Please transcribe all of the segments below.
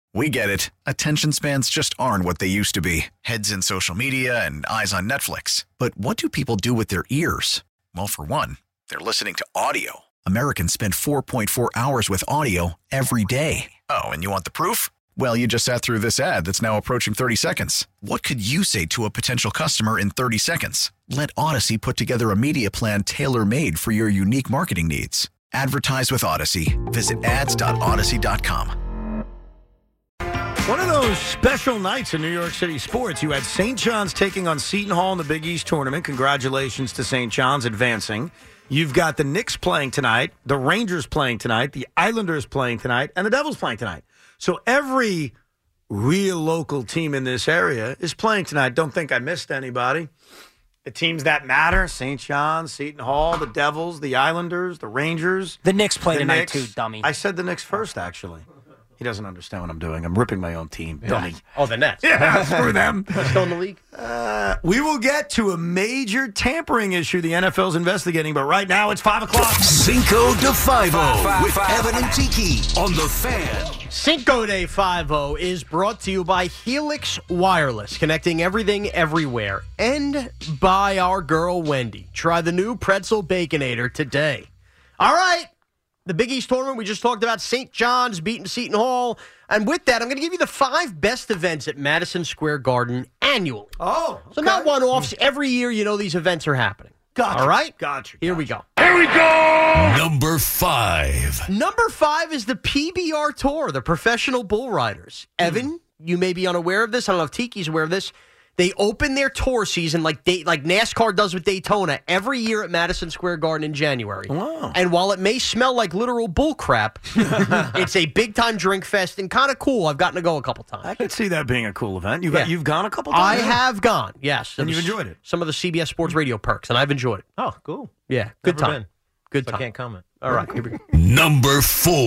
We get it. Attention spans just aren't what they used to be. Heads in social media and eyes on Netflix. But what do people do with their ears? Well, for one, they're listening to audio. Americans spend 4.4 hours with audio every day. Oh, and you want the proof? Well, you just sat through this ad that's now approaching 30 seconds. What could you say to a potential customer in 30 seconds? Let Odyssey put together a media plan tailor-made for your unique marketing needs. Advertise with Odyssey. Visit ads.odyssey.com. One of those special nights in New York City sports. You had St. John's taking on Seton Hall in the Big East tournament. Congratulations to St. John's advancing. You've got the Knicks playing tonight, the Rangers playing tonight, the Islanders playing tonight, and the Devils playing tonight. So every real local team in this area is playing tonight. Don't think I missed anybody. The teams that matter, St. John's, Seton Hall, the Devils, the Islanders, the Rangers. The Knicks play tonight too, dummy. I said the Knicks first, actually. He doesn't understand what I'm doing. I'm ripping my own team. Dummy. Oh, the Nets. Yeah, screw them. They're still in the league? We will get to a major tampering issue the NFL's investigating, but right now it's 5 o'clock. Cinco de Five-O with Evan and Tiki on The Fan. Cinco de Five-O is brought to you by Helix Wireless, connecting everything everywhere, and by our girl Wendy. Try the new Pretzel Baconator today. All right. The Big East tournament, we just talked about St. John's beating Seton Hall. And with that, I'm going to give you the 5 best events at Madison Square Garden annually. Oh, okay. So not one-offs. Every year, you know these events are happening. Gotcha. All right? Gotcha. Here we go. Here we go! Number 5. Number 5 is the PBR Tour, the Professional Bull Riders. Evan, you may be unaware of this. I don't know if Tiki's aware of this. They open their tour season like NASCAR does with Daytona every year at Madison Square Garden in January. Wow. And while it may smell like literal bull crap, it's a big-time drink fest and kind of cool. I've gotten to go a couple times. I could see that being a cool event. You've gone a couple I times? have gone, yes. And you've enjoyed it? Some of the CBS Sports Radio perks, and I've enjoyed it. Oh, cool. Yeah, good Never time. been. Good So time. I can't comment. All right, here we go. Number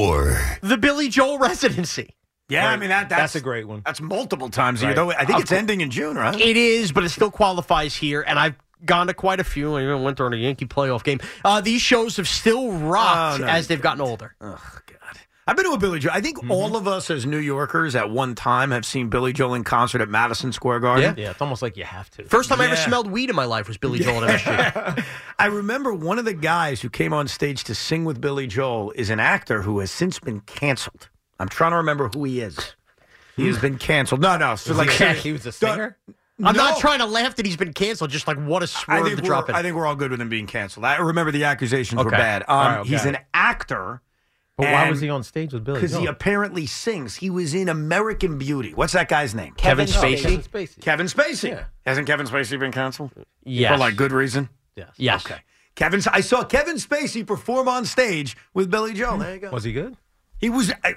4. The Billy Joel Residency. Yeah, I mean, That's a great one. That's multiple times a year. Right. Though I think it's ending in June, right? It is, but it still qualifies here, and I've gone to quite a few. I even went during a Yankee playoff game. These shows have still rocked as they've gotten older. Oh, God. I've been to a Billy Joel. I think all of us as New Yorkers at one time have seen Billy Joel in concert at Madison Square Garden. Yeah, it's almost like you have to. First time I ever Yeah. smelled weed in my life was Billy Joel at MSG. I remember one of the guys who came on stage to sing with Billy Joel is an actor who has since been canceled. I'm trying to remember who he is. He has been canceled. No. So He was a singer? I'm not trying to laugh that he's been canceled, just like what a swerve to drop in. I think we're all good with him being canceled. I remember the accusations were Okay. bad. All right, okay. He's an actor. But why was he on stage with Billy Because he Joel? apparently sings. He was in American Beauty. What's that guy's name? Kevin Spacey. Kevin Spacey. Kevin Spacey. Yeah. Hasn't Kevin Spacey been canceled? Yes. For like good reason? Yes. Yes. Okay. I saw Kevin Spacey perform on stage with Billy Joel. There you go. Was he good? He was, am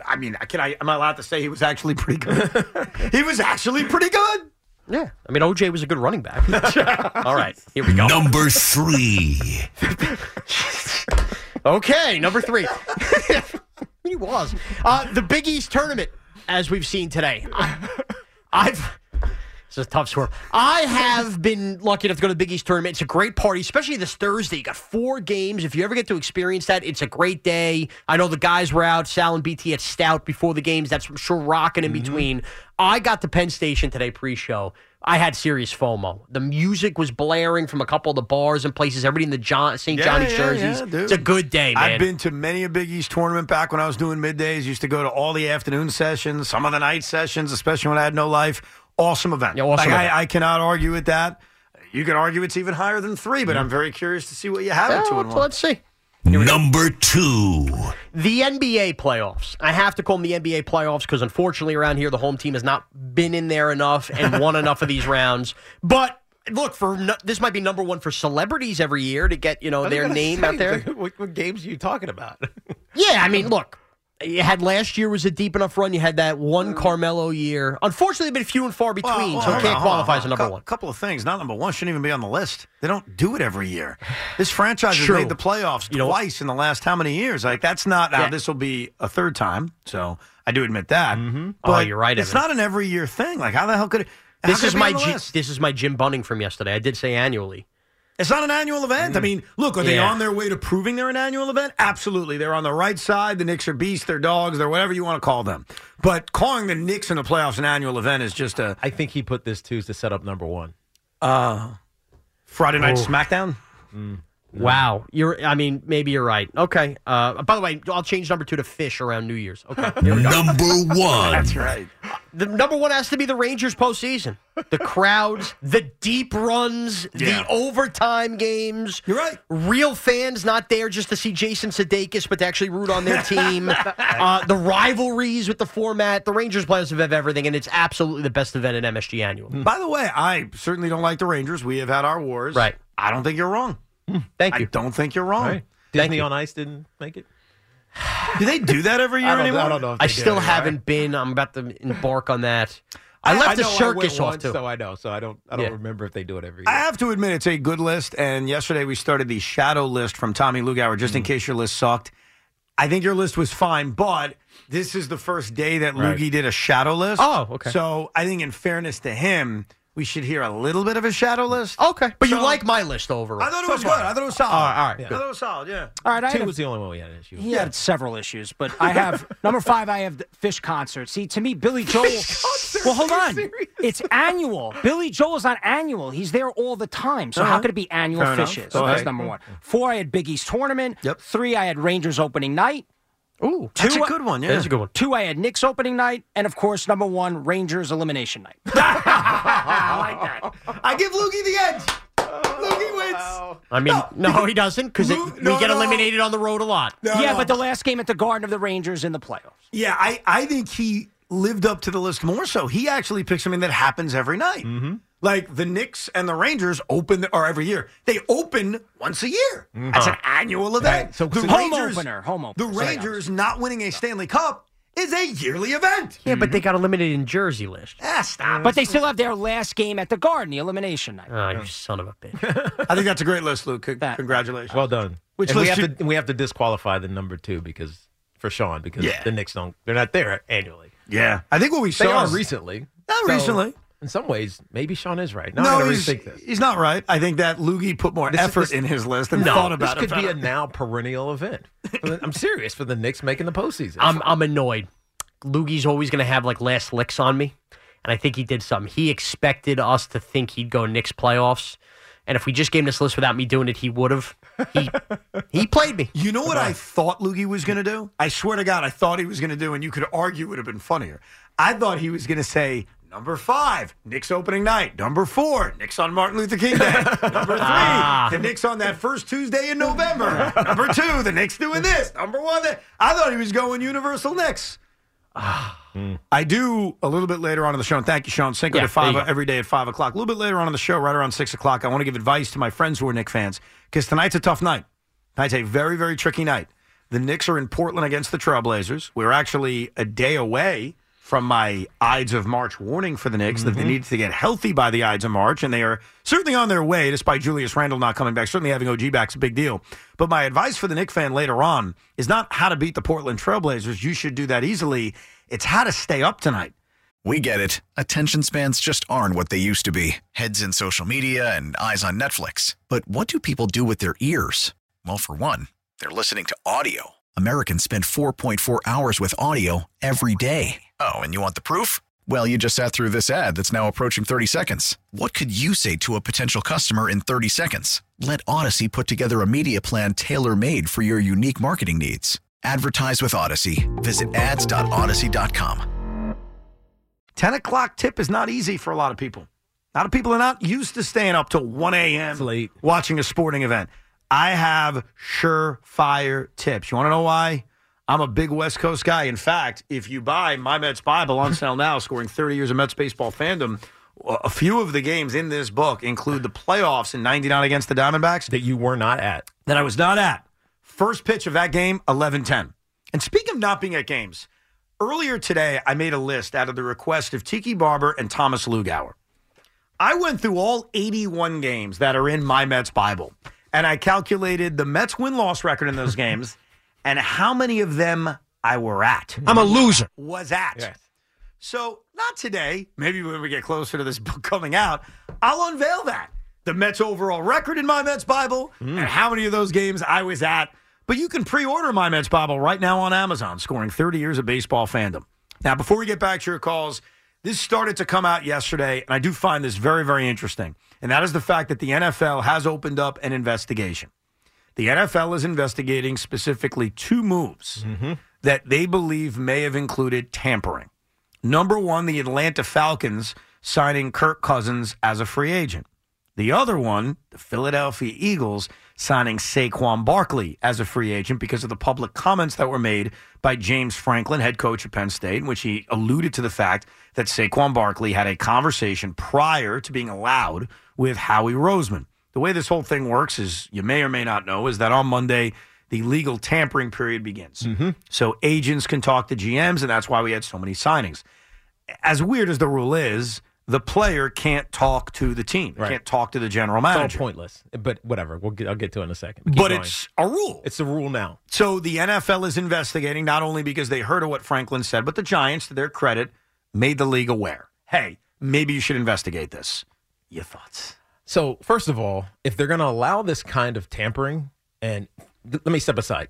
I allowed to say he was actually pretty good? He was actually pretty good. Yeah. I mean, OJ was a good running back. All right. Here we go. Number 3. Okay. Number 3. He was. The Big East tournament, as we've seen today. It's a tough swerve. I have been lucky enough to go to the Big East tournament. It's a great party, especially this Thursday. You got 4 games. If you ever get to experience that, it's a great day. I know the guys were out, Sal and BT at Stout before the games. That's, I'm sure, rocking in between. I got to Penn Station today pre-show. I had serious FOMO. The music was blaring from a couple of the bars and places. Everybody in the St. Johnny's jerseys. dude. It's a good day, man. I've been to many a Big East tournament back when I was doing middays. Used to go to all the afternoon sessions, some of the night sessions, especially when I had no life. Awesome event. Yeah, awesome event. I cannot argue with that. You could argue it's even higher than 3, but I'm very curious to see what you have at 2 and 1. Let's see. Number 2. The NBA playoffs. I have to call them the NBA playoffs because, unfortunately, around here, the home team has not been in there enough and won enough of these rounds. But, look, this might be number 1 for celebrities every year to get, their name out there. What games are you talking about? Yeah, I mean, look. You had last year was a deep enough run. You had that one Carmelo year. Unfortunately, been few and far between, so it can't qualify as a number 1. A couple of things. Not number 1. Shouldn't even be on the list. They don't do it every year. This franchise has True. made the playoffs twice in the last how many years? Like, that's not now. This will be a 3rd time, so I do admit that. But you're right, it's Evan. not an every year thing. Like, how the hell could it? This is my Jim Bunning from yesterday. I did say annually. It's not an annual event. I mean, look, are they on their way to proving they're an annual event? Absolutely. They're on the right side. The Knicks are beasts. They're dogs. They're whatever you want to call them. But calling the Knicks in the playoffs an annual event is just a... I think he put this to set up number one. Friday Night SmackDown? Wow. Maybe you're right. Okay. By the way, I'll change number 2 to Fish around New Year's. Okay. Number one. That's right. The number 1 has to be the Rangers postseason. The crowds, the deep runs, the overtime games. You're right. Real fans not there just to see Jason Sudeikis, but to actually root on their team. The rivalries with the format. The Rangers playoffs have everything, and it's absolutely the best event in MSG Annual. By the way, I certainly don't like the Rangers. We have had our wars. Right. I don't think you're wrong. Thank you. I don't think you're wrong. Right. Disney on Ice didn't make it? Do they do that every year anymore? I don't know if I they still do, haven't been. I'm about to embark on that. I left the circus off, too. So I know. So I don't remember if they do it every year. I have to admit, it's a good list. And yesterday we started the shadow list from Tommy Lugauer, just in case your list sucked. I think your list was fine, but this is the first day that Loogie did a shadow list. Oh, okay. So I think in fairness to him, we should hear a little bit of a shadow list. Okay. But you like my list overall. I thought it was good. I thought it was solid. All right. I thought it was solid, yeah. All right, Two was the only one we had an issue with. He had several issues, but I have number 5. I have the Fish concert. See, to me, Billy Joel. Well, hold on. It's annual. Billy Joel is not annual. He's there all the time. So how could it be annual Fair enough. Fishes? Go That's ahead. number 1. 4, I had Big East tournament. Yep. 3, I had Rangers opening night. Ooh. That's 2, a good one, yeah. That's a good one. 2, I had Knicks opening night. And, of course, number 1, Rangers elimination night. I like that. I give Loogie the edge. Loogie wins. I mean, no he doesn't, because we get eliminated on the road a lot. But the last game at the Garden of the Rangers in the playoffs. Yeah, I think he lived up to the list more so. He actually picked something that happens every night. Mm-hmm. Like the Knicks and the Rangers open, or every year. They open once a year. That's an annual event. Right. So the home opener. The Rangers not winning a Stanley Cup is a yearly event. Yeah, but they got eliminated in Jersey list. Stop. But they still have their last game at the Garden, the elimination night. Oh, you son of a bitch. I think that's a great list, Luke. Congratulations. Well done. Which and list we have to disqualify the number 2 for Sean because the Knicks they're not there annually. Yeah. I think what we They saw are is, recently. Not recently. In some ways, maybe Sean is right. Now No, I gotta he's, rethink this. he's not right. I think that Loogie put more effort in his list and thought about this it. could be a now perennial event. I'm serious for the Knicks making the postseason. I'm annoyed. Loogie's always going to have like last licks on me, and I think he did something. He expected us to think he'd go Knicks playoffs, and if we just gave him this list without me doing it, he would have. He played me. You know what I thought Loogie was going to do? I swear to God, I thought he was going to do, and you could argue it would have been funnier. I thought he was going to say, number 5, Knicks opening night. Number 4, Knicks on Martin Luther King Day. Number 3, the Knicks on that first Tuesday in November. Number 2, the Knicks doing this. Number 1, I thought he was going Universal Knicks. I do a little bit later on in the show, and thank you, Sean. Cinco to 5 every day at 5 o'clock. A little bit later on in the show, right around 6 o'clock, I want to give advice to my friends who are Knicks fans, because tonight's a tough night. Tonight's a very, very tricky night. The Knicks are in Portland against the Trailblazers. We're actually a day away from my Ides of March warning for the Knicks that they needed to get healthy by the Ides of March, and they are certainly on their way, despite Julius Randle not coming back. Certainly having OG back is a big deal. But my advice for the Knicks fan later on is not how to beat the Portland Trailblazers. You should do that easily. It's how to stay up tonight. We get it. Attention spans just aren't what they used to be. Heads in social media and eyes on Netflix. But what do people do with their ears? Well, for one, they're listening to audio. Americans spend 4.4 hours with audio every day. Oh, and you want the proof? Well, you just sat through this ad that's now approaching 30 seconds. What could you say to a potential customer in 30 seconds? Let Odyssey put together a media plan tailor-made for your unique marketing needs. Advertise with Odyssey. Visit ads.odyssey.com. 10 o'clock tip is not easy for a lot of people. A lot of people are not used to staying up till 1 a.m. late. watching a sporting event. I have surefire tips. You want to know why? I'm a big West Coast guy. In fact, if you buy My Mets Bible on sale now, scoring 30 years of Mets baseball fandom, a few of the games in this book include the playoffs in 99 against the Diamondbacks. that you were not at. That I was not at. First pitch of that game, 11-10. And speaking of not being at games, earlier today I made a list out of the request of Tiki Barber and Thomas Lugauer. I went through all 81 games that are in My Mets Bible, and I calculated the Mets win-loss record in those games and how many of them I were at. I'm a loser. Was at. Yes. So, not today. Maybe when we get closer to this book coming out, I'll unveil that. the Mets' overall record in My Mets Bible and how many of those games I was at. But you can pre-order My Mets Bible right now on Amazon, scoring 30 years of baseball fandom. Now, before we get back to your calls, this started to come out yesterday, and I do find this very, very interesting. And that is the fact that the NFL has opened up an investigation. The NFL is investigating specifically 2 moves that they believe may have included tampering. Number one, the Atlanta Falcons signing Kirk Cousins as a free agent. The other one, the Philadelphia Eagles signing Saquon Barkley as a free agent because of the public comments that were made by James Franklin, head coach of Penn State, in which he alluded to the fact that Saquon Barkley had a conversation prior to being allowed with Howie Roseman. The way this whole thing works is, you may or may not know, is that on Monday, the legal tampering period begins. So agents can talk to GMs, and that's why we had so many signings. As weird as the rule is, the player can't talk to the team. They can't talk to the general manager. It's all pointless, but whatever. I'll get to it in a second. But it's a rule. It's a rule now. So the NFL is investigating, not only because they heard of what Franklin said, but the Giants, to their credit, made the league aware. Hey, maybe you should investigate this. Your thoughts? So, first of all, if they're going to allow this kind of tampering, and let me step aside,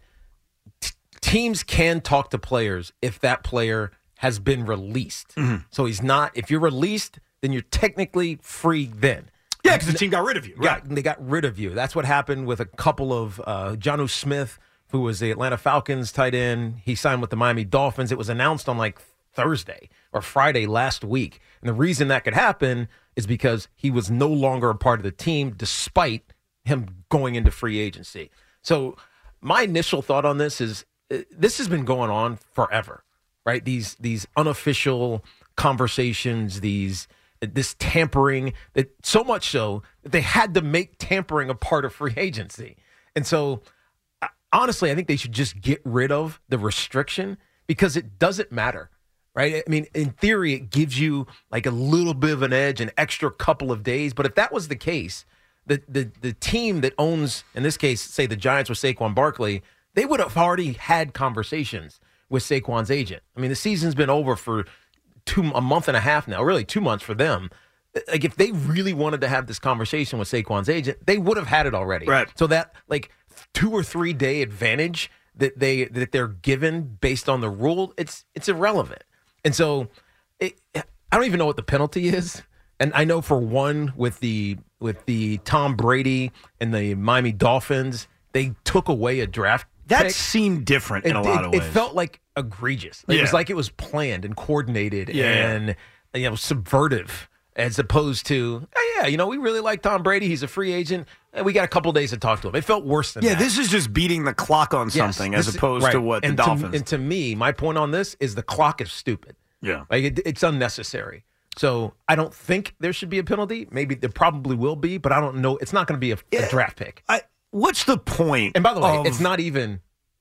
teams can talk to players if that player has been released. So he's not, if you're released, then you're technically free then. Yeah, because the team got rid of you. Right. They got rid of you. That's what happened with a couple of Jonnu Smith, who was the Atlanta Falcons tight end. He signed with the Miami Dolphins. It was announced on like Thursday or Friday last week. And the reason that could happen is because he was no longer a part of the team despite him going into free agency. So my initial thought on this is this has been going on forever, right? These unofficial conversations, this tampering, that so much so that they had to make tampering a part of free agency. And so honestly, I think they should just get rid of the restriction because it doesn't matter. Right? I mean, in theory, it gives you like a little bit of an edge, an extra couple of days. But if that was the case, the team that owns, in this case, say the Giants with Saquon Barkley, they would have already had conversations with Saquon's agent. I mean, the season's been over for a month and a half now, really 2 months for them. Like, if they really wanted to have this conversation with Saquon's agent, they would have had it already. Right. So that, like, 2 or 3 day advantage that they're given based on the rule, it's irrelevant. And so I don't even know what the penalty is. And I know for one, with the Tom Brady and the Miami Dolphins, they took away a draft That pick. seemed different in a lot of ways. It felt like egregious. It was like it was planned and coordinated and subvertive, as opposed to, we really like Tom Brady. He's a free agent. We got a couple days to talk to him. It felt worse than that. Yeah, this is just beating the clock on something as opposed to what the Dolphins. And to me, my point on this is the clock is stupid. Yeah. Like it's unnecessary. So I don't think there should be a penalty. Maybe there probably will be, but I don't know. It's not going to be a draft pick. What's the point? And by the way, it's not even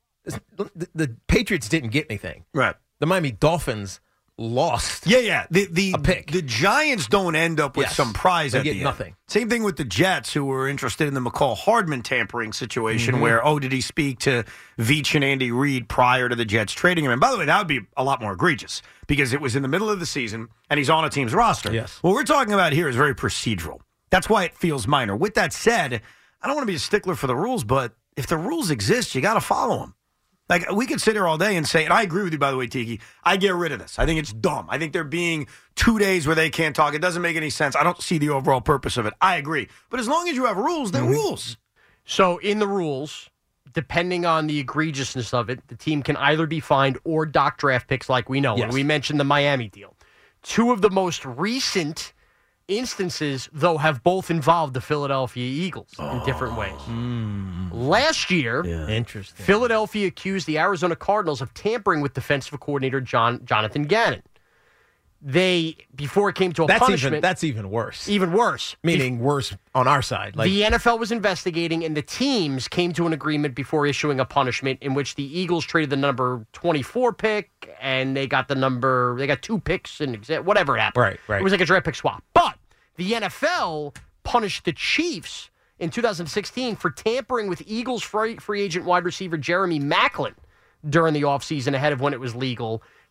the Patriots didn't get anything. Right. The Miami Dolphins lost. Yeah. A pick. The Giants don't end up with some prize they at get the nothing. end. Same thing with the Jets, who were interested in the McCall Hardman tampering situation where, did he speak to Veach and Andy Reid prior to the Jets trading him? And by the way, that would be a lot more egregious because it was in the middle of the season and he's on a team's roster. Yes. What we're talking about here is very procedural. That's why it feels minor. With that said, I don't want to be a stickler for the rules, but if the rules exist, you got to follow them. Like, we could sit here all day and say, and I agree with you, by the way, Tiki, I get rid of this. I think it's dumb. I think there being 2 days where they can't talk, it doesn't make any sense. I don't see the overall purpose of it. I agree. But as long as you have rules, they're rules. So in the rules, depending on the egregiousness of it, the team can either be fined or dock draft picks like we know. Yes. And we mentioned the Miami deal. 2 of the most recent instances, though, have both involved the Philadelphia Eagles in different ways. Last year, Interesting. Philadelphia accused the Arizona Cardinals of tampering with defensive coordinator Jonathan Gannon. Before it came to a punishment... That's even worse. Even worse. Meaning worse on our side. Like, the NFL was investigating, and the teams came to an agreement before issuing a punishment in which the Eagles traded the number 24 pick, and they got 2 picks, and whatever happened. Right. It was like a draft pick swap. But the NFL punished the Chiefs in 2016 for tampering with Eagles free agent wide receiver Jeremy Maclin during the offseason ahead of when it was legal.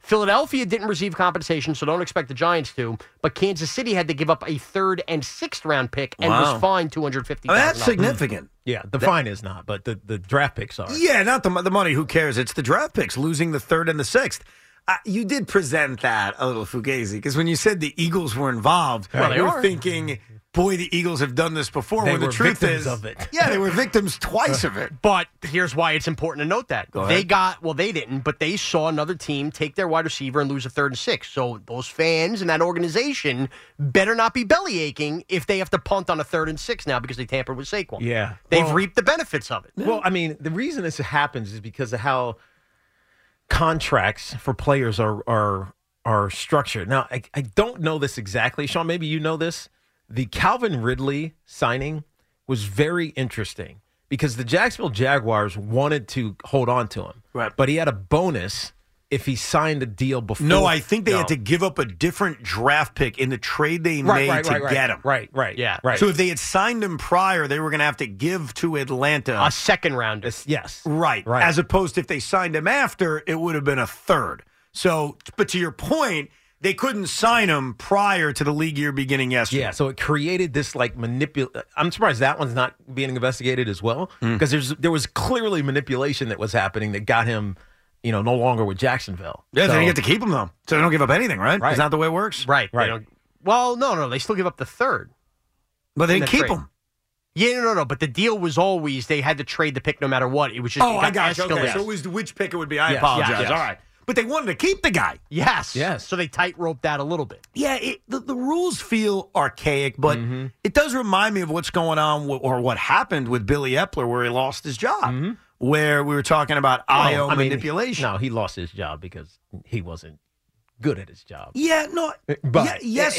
Philadelphia didn't receive compensation, so don't expect the Giants to. But Kansas City had to give up a 3rd and 6th round pick and was fined $250,000. That's significant. Yeah, the fine is not, but the draft picks are. Yeah, not the money. Who cares? It's the draft picks, losing the 3rd and the 6th. You did present that a little fugazi because when you said the Eagles were involved, you were thinking, boy, the Eagles have done this before. They the were truth victims is, of it. Yeah, they were victims twice of it. But here's why it's important to note that. They didn't, but they saw another team take their wide receiver and lose a 3rd and 6. So those fans and that organization better not be belly aching if they have to punt on a 3rd and 6 now because they tampered with Saquon. Yeah. They've reaped the benefits of it. Well, I mean, the reason this happens is because of how contracts for players are structured. Now, I don't know this exactly. Sean, maybe you know this. The Calvin Ridley signing was very interesting because the Jacksonville Jaguars wanted to hold on to him. Right. But he had a bonus if he signed a deal before. No, I think they had to give up a different draft pick in the trade they made to get him. Right. Yeah. Right. So if they had signed him prior, they were going to have to give to Atlanta A 2nd rounder. Yes. Right. As opposed to if they signed him after, it would have been a 3rd. So, but to your point, they couldn't sign him prior to the league year beginning yesterday. Yeah, so it created this like I'm surprised that one's not being investigated as well because there was clearly manipulation that was happening that got him, no longer with Jacksonville. Yeah, so, they didn't get to keep him though, so they don't give up anything, right? Right. Isn't that the way it works? Right. Right. Well, no. They still give up the 3rd. But they in didn't the keep trade. him. Yeah, no. But the deal was always they had to trade the pick no matter what. It was just I got you. Okay, escalated. so it was which pick it would be. I Yes, apologize. yes. All right. But they wanted to keep the guy. Yes. Yes. So they tightrope that a little bit. Yeah, the rules feel archaic, but it does remind me of what's going on or what happened with Billy Epler where he lost his job, where we were talking about IO manipulation. No, he lost his job because he wasn't good at his job. Yeah, no. But yes,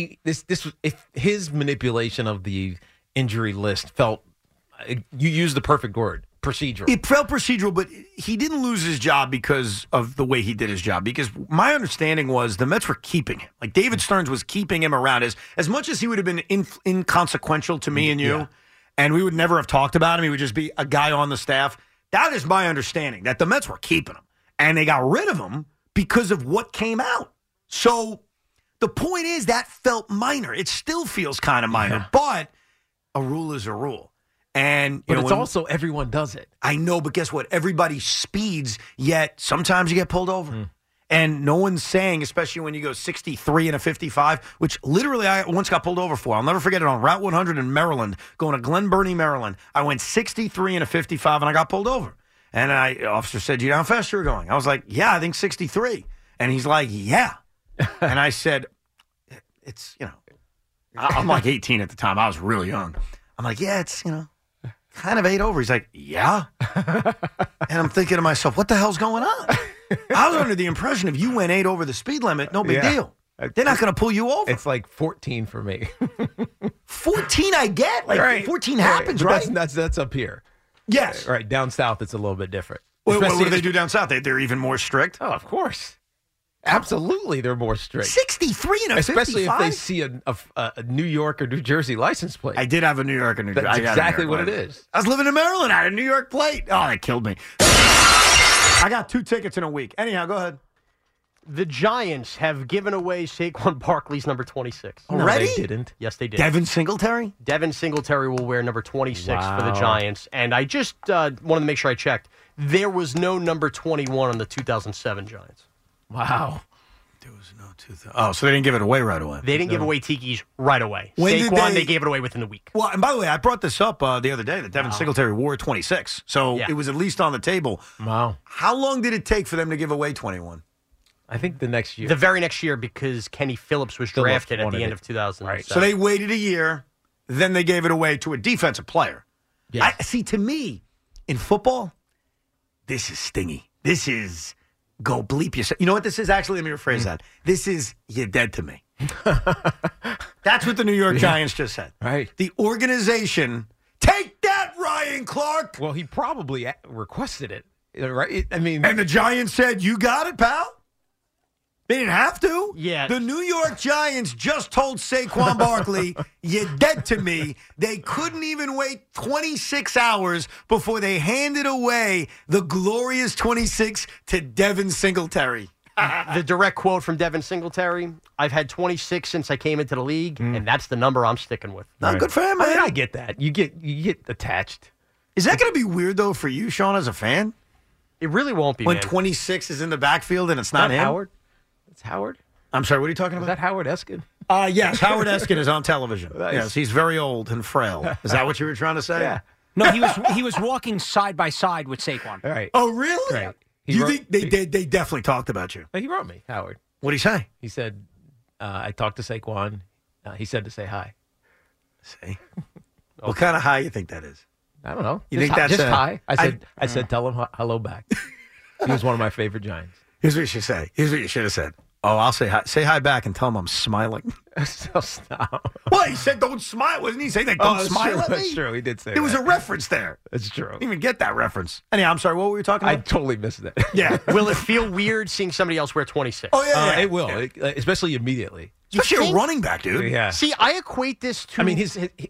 if his manipulation of the injury list felt, you used the perfect word, procedural. It felt procedural, but he didn't lose his job because of the way he did his job. Because my understanding was the Mets were keeping him. Like David Stearns was keeping him around as much as he would have been inconsequential to me and you, and we would never have talked about him. He would just be a guy on the staff. That is my understanding, that the Mets were keeping him. And they got rid of him because of what came out. So the point is that felt minor. It still feels kind of minor, but a rule is a rule. And but it's also everyone does it. I know, but guess what? Everybody speeds, yet sometimes you get pulled over. And no one's saying, especially when you go 63 and a 55, which literally I once got pulled over for. I'll never forget it on Route 100 in Maryland, going to Glen Burnie, Maryland. I went 63 and a 55 and I got pulled over. And officer said, "Do you know how fast you were going?" I was like, "Yeah, I think 63. And he's like, "Yeah." And I said, "It's, I'm like 18 at the time. I was really young. I'm like, "Yeah, it's, kind of 8 over." He's like, "Yeah." And I'm thinking to myself, what the hell's going on? I was under the impression if you went 8 over the speed limit, no big deal. They're not going to pull you over. It's like 14 for me. 14 I get. Like Right. 14 happens, But right? That's up here. Yes. Right. Down south, it's a little bit different. What do Especially- they do down south? They're even more strict? Oh, of course. Absolutely, they're more strict. 63 and a Especially 55? if they see a New York or New Jersey license plate. I did have a New York and New Jersey. That's I got a exactly New York what it license. is. I was living in Maryland. I had a New York plate. Oh, that killed me. I got 2 tickets in a week. Anyhow, go ahead. The Giants have given away Saquon Barkley's number 26. No, Already? they didn't. Yes, they did. Devin Singletary? Devin Singletary will wear number 26 for the Wow. Giants. And I just wanted to make sure I checked. There was no number 21 on the 2007 Giants. Wow. There was no 2000. Oh, so they didn't give it away right away. They didn't give away Tiki's right away. When did Saquon, they- they gave it away within the week. Well, and by the way, I brought this up the other day that Devin Singletary wore 26. So Yeah. it was at least on the table. Wow. How long did it take for them to give away 21? I think the next year. The very next year, because Kenny Phillips was Phillips drafted at wanted the end it. of 2007. Right. So they waited a year, then they gave it away to a defensive player. Yes. See, to me, in football, this is stingy. This is go bleep yourself. You know what this is? Actually, let me rephrase that. This is you're dead to me. That's what the New York Giants just said. Right. The organization, take that, Ryan Clark. Well, he probably requested it. Right. I mean, And the Giants said, "You got it, pal." They didn't have to. Yeah. The New York Giants just told Saquon Barkley, "You're dead to me." They couldn't even wait 26 hours before they handed away the glorious 26 to Devin Singletary. the direct quote from Devin Singletary, I've had 26 since I came into the league, and that's the number I'm sticking with. Not good for him, man. I mean, I get that. You get attached. Is that going to be weird, though, for you, Sean, as a fan? It really won't be, When man. 26 is in the backfield and it's not him? Howard? It's Howard? I'm sorry, what are you talking Is about? that Howard Eskin? Yes, Howard Eskin is on television. Nice. Yes, he's very old and frail. Is that what you were trying to say? Yeah. No, he was walking side by side with Saquon. All right. Oh, really? Right. Do you think they definitely talked about you? He wrote me, Howard. What'd he say? He said, I talked to Saquon. He said to say hi. See? What kind of high you think that is? I don't know. You Just think that's just a- hi? I said, tell him hello back. He was one of my favorite Giants. Here's what you should say. Here's what you should have said. Oh, I'll say hi. Say hi back and tell him I'm smiling. So stop. Well, he said don't smile. Wasn't he saying that don't that's smile true. at me? That's true. He did say There was that. a reference there. That's true. I didn't even get that reference. Anyhow, I'm sorry. What were we talking I about? totally missed that. Yeah. Will it feel weird seeing somebody else wear 26? Oh, yeah. It will, especially immediately. Especially think? a running back, dude. Yeah. See, I equate this to... I mean,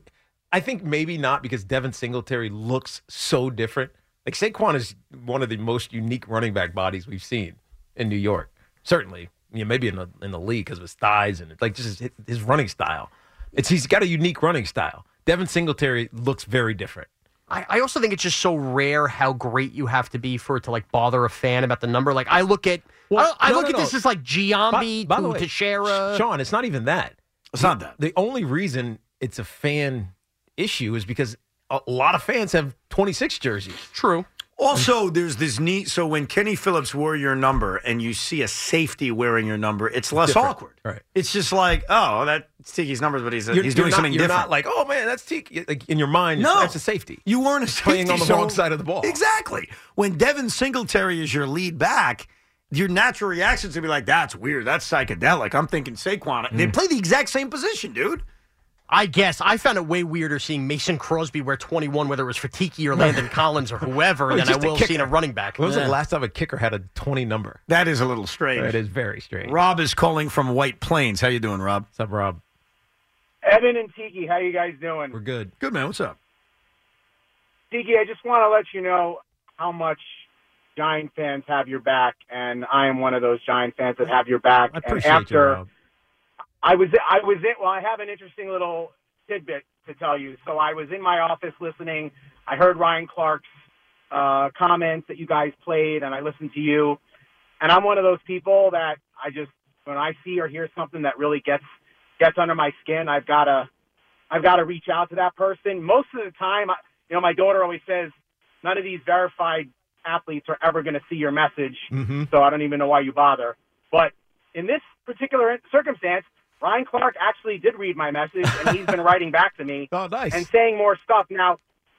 I think maybe not because Devin Singletary looks so different. Like Saquon is one of the most unique running back bodies we've seen in New York. Certainly, maybe in the league because of his thighs and like just his running style. He's got a unique running style. Devin Singletary looks very different. I also think it's just so rare how great you have to be for it to like bother a fan about the number. Like I look at this as like Giambi By the to way, Teixeira. Sean, it's not even that. It's not that. The only reason it's a fan issue is because a lot of fans have 26 jerseys. True. Also, there's this neat. So when Kenny Phillips wore your number and you see a safety wearing your number, it's less Different. awkward. Right. It's just like, oh, that's Tiki's number, but he's doing something You're different. not like, oh man, that's Tiki. Like in your mind, No. that's a safety. You weren't a safety. Playing on the wrong side of the ball. Exactly. When Devin Singletary is your lead back, your natural reaction is to be like, that's weird. That's psychedelic. I'm thinking Saquon. They play the exact same position, dude. I guess I found it way weirder seeing Mason Crosby wear 21, whether it was for Tiki or Landon Collins or whoever, than I just a will kicker. seeing a running back. When was the last time a kicker had a 20 number? That is a little strange. It is very strange. Rob is calling from White Plains. How you doing, Rob? What's up, Rob? Evan and Tiki, how you guys doing? We're good. Good, man. What's up? Tiki, I just want to let you know how much Giant fans have your back, and I am one of those Giant fans that have your back. I appreciate and after you, Rob. I have an interesting little tidbit to tell you. So I was in my office listening. I heard Ryan Clark's comments that you guys played, and I listened to you. And I'm one of those people that when I see or hear something that really gets under my skin, I've got to reach out to that person. Most of the time, my daughter always says, none of these verified athletes are ever going to see your message, so I don't even know why you bother. But in this particular circumstance, Ryan Clark actually did read my message, and he's been writing back to me Oh, nice. and saying more stuff. Now,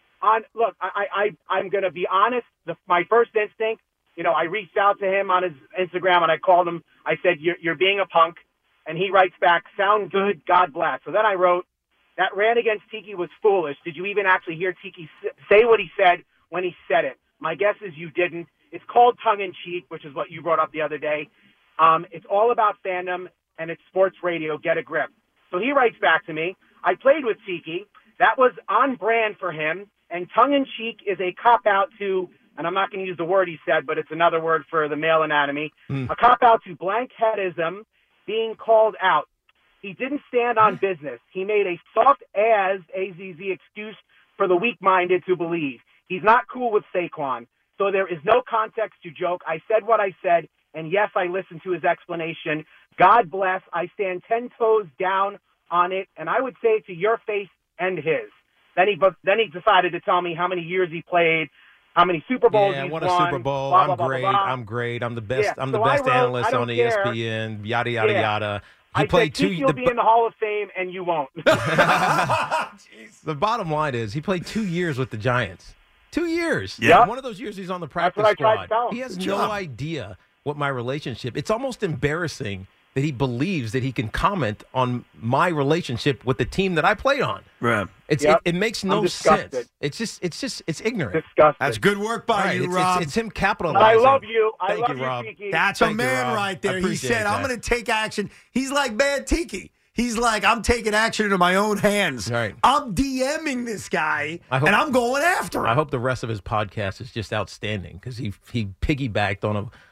I'm going to be honest. My first instinct, I reached out to him on his Instagram, and I called him. I said, you're being a punk. And he writes back, sound good, God bless. So then I wrote, that rant against Tiki was foolish. Did you even actually hear Tiki say what he said when he said it? My guess is you didn't. It's called tongue-in-cheek, which is what you brought up the other day. It's all about fandom, and it's sports radio. Get a grip. So he writes back to me, I played with Tiki. That was on brand for him, and tongue-in-cheek is a cop-out to, and I'm not going to use the word he said, but it's another word for the male anatomy, a cop-out to blankheadism being called out. He didn't stand on business. He made a soft-as AZZ excuse for the weak-minded to believe. He's not cool with Saquon, so there is no context to joke. I said what I said, and yes, I listened to his explanation. God bless. I stand 10 toes down on it, and I would say it to your face and his. Then he decided to tell me how many years he played, how many Super Bowls Yeah, he's won a won. Super Bowl. Blah, I'm blah, blah, great. blah, blah. I'm great. I'm the best. Yeah, I'm the so I best wrote, analyst I don't on care. ESPN. Yada yada Yeah. yada. I said Tiki will be in the Hall of Fame, and you won't. The bottom line is he played 2 years with the Giants. 2 years. Yeah. One of those years he's on the practice what I tried to squad. tell him. He has Good no job. idea what my relationship. It's almost embarrassing that he believes that he can comment on my relationship with the team that I played on. Right. It makes no I'm disgusted. sense. It's ignorant. Disgusting. That's good work by Right, you, it's, Rob. it's him capitalizing. I love you. I Thank love you, Rob. Tiki. That's a Thank you, man Rob. right I there. He appreciate said, I'm that. going to take action. He's like Bad Tiki. He's like, I'm taking action into my own hands. Right. I'm DMing this guy, I hope- and I'm going after him. I hope the rest of his podcast is just outstanding because he piggybacked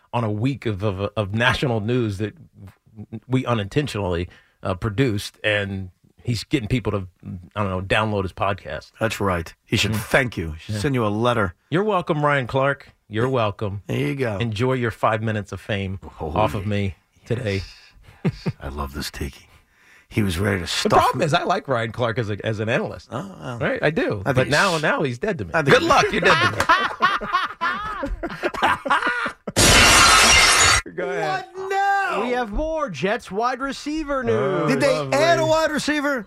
on a week of national news that we unintentionally produced, and he's getting people to, I don't know, download his podcast. That's right. He should thank you. He should send you a letter. You're welcome, Ryan Clark. You're welcome. There you go. Enjoy your 5 minutes of fame off of me today. I love this Tiki. He was ready to The stuff problem me. is I like Ryan Clark as an analyst. Oh, well. Right? I do. I think But he's- now he's dead to me. I think Good he's- luck. You're dead to me. Go ahead. What now? We have more Jets wide receiver news. Did they Lovely. add a wide receiver?